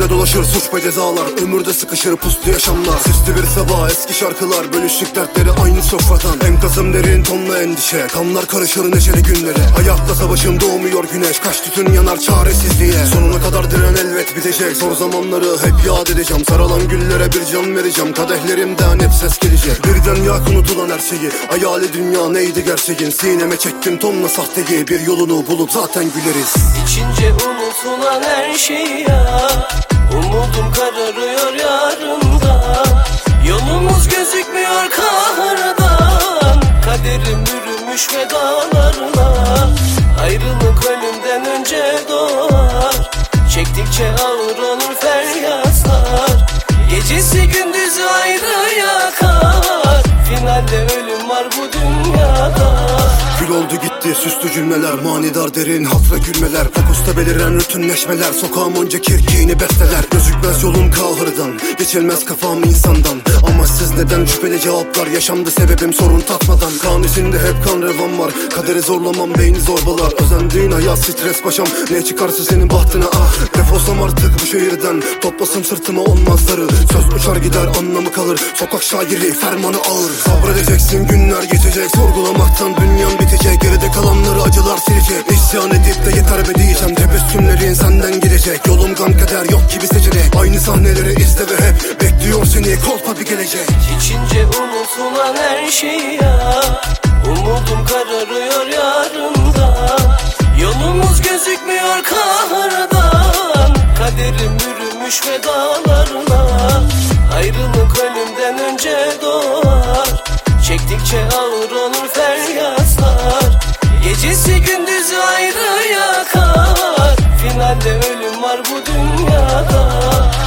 Çevrede dolaşır suç ve cezalar, ömürde sıkışır puslu yaşamlar. Sisli bir sabah, eski şarkılar, bölüştük dertleri aynı sofradan. Enkazım derin tonla endişe, kanlar karışır neşeli günlere. Hayatta savaşım doğmuyor güneş, kaç tütün yanar çaresizliğe. Sonuna kadar diren elbet bitecek, zor zamanları hep yad edeceğim. Saralan güllere bir can vereceğim, kadehlerimden hep ses gelecek. Birden yak unutulan her şeyi, hayali dünya neydi gerçeğin. Sineme çektim tonla sahteyi, bir yolunu bulup zaten güleriz. İçince unutulan her şey ya, umudum kararıyor yarında. Yolumuz gözükmüyor kahrdan, kaderim bürümüş vedalarla. Ayrılık ölümden önce doğar, çektikçe ağır olur feryatlar. Gecesi gündüzü ayrı yakar, finalde ölüm var bu dünyada. Kül oldu gitti süslü cümleler, manidar derin hafra gülmeler. Takosta beliren rutinleşmeler, sokağım onca kirkini besteler. Gözükmez yolum kahırdan, geçilmez kafam insandan. Ama siz neden şüpheli cevaplar, yaşamda sebebim sorun tatmadan. Kan içinde hep kan revan var, kaderi zorlamam beyni zorbalar. Özendiğin hayat stres paşam, ne çıkarsa senin bahtına ah. Defolsam artık bu şehirden, toplasam sırtıma olmazları. Söz uçar gider anlamı kalır, sokak şairi fermanı ağır. Sabredeceksin günler geçecek, sorgulamaktan dünyan bitecek. Geride kalanları acılar silecek, İsyan edip de yeter be diyeceğim. Tebessümlerin senden gidecek, yolum gam kader yok gibi seçenek. Aynı sahneleri izle ve hep bekliyor seni kolpa bir gelecek. İçince unutulan her şey ya, umudum kararıyor yarında. Yolumuz gözükmüyor kahrdan, kaderim bürümüş vedalarla. Ayrılık ölümden önce doğar, çektikçe ağır olur feryatlar. Gecesi gündüzü ayrı yakar, finalde ölüm var bu dünyada.